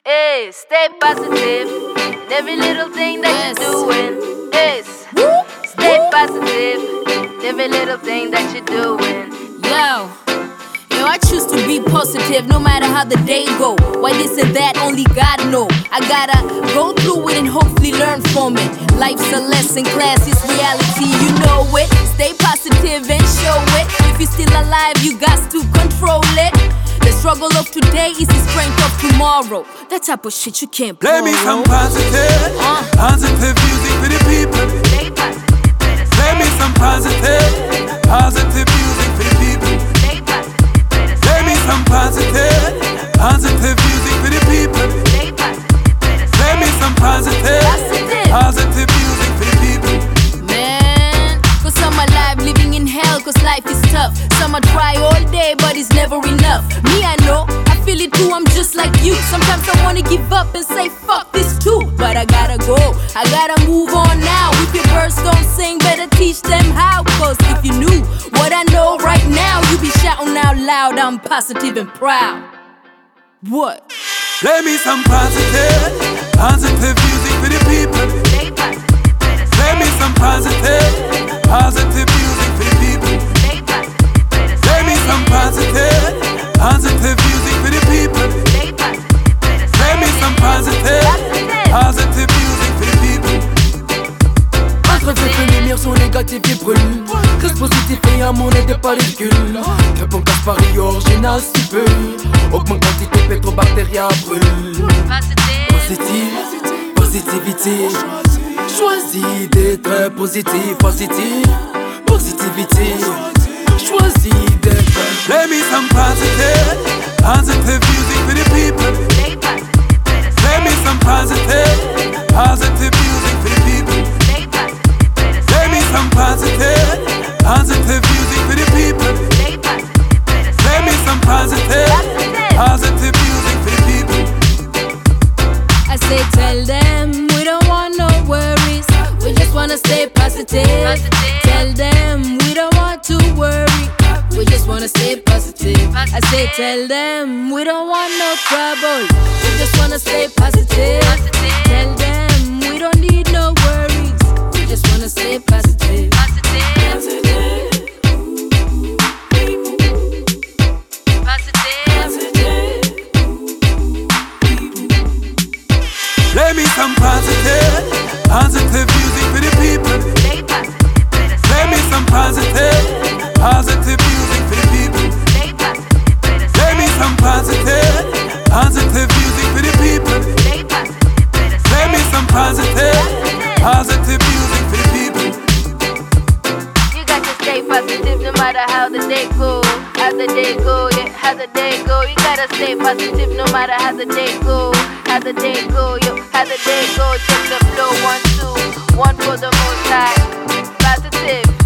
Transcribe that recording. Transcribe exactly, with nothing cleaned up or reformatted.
Hey, stay positive in every little thing that yes. you're doing. Yes, stay positive in every little thing that you're doing. Yo. Yo, I choose to be positive no matter how the day go. Why this and that, only God know. I gotta go through it and hopefully learn from it. Life's a lesson, class is reality, you know it. Stay positive and show it. If you're still alive, you got to control it. The struggle of today is the strength of tomorrow. That type of shit you can't borrow. Play me some positive, uh. positive music for the people. Stay positive. Play me some positive, positive music for the people. Play me some positive, positive music for the people. Play me some positive, positive music for the people. Man, cause some are alive living in hell, cause life is tough. Some are try all day, but it's never enough. Me, I know, I feel it too, I'm just like you. Sometimes I wanna give up and say fuck this too. But I gotta go, I gotta move on now. If your birds don't sing, better teach them how. Cause if you knew what I know right now, you be shouting out loud, I'm positive and proud. What? Play me some positive, positive music for the people. Play me some positive, positive music for the people. Play me some positive, positive music for the people. Play me some positive, positive music for the people. Introverti fait lumière sur négatif et brûle. Reste positif et à mon aide pas les culs. Que bon casse Paris original si peu. Augmente quantité pétrobactéria brûle. Positif, positivité. Choisis d'être positif, positif, positivité. Choisis d'être. Play me some positive, positive music for the people. Play me some positive, positive music for the people. Play me some positive, positive music for the people. Play me some positive, positive music for the people. I say tell them we don't want no worries. We just wanna stay positive. positive. Tell them we don't want to worry. We just wanna stay positive. positive. I say tell them we don't want no trouble. We just wanna stay positive. positive. Tell them we don't need no worries. We just wanna stay positive. Positive. Play me some positive, positive music for the people. Play me some positive, positive music for the people. Play me some positive, positive music for the people. Play me some positive, positive music for the people. You got to stay positive no matter how the day go. How the day go, yeah, how the day go. You gotta stay positive no matter how the day go. How the day go, yo, how the day go. Check the flow, one, two, one for the most high. Positive.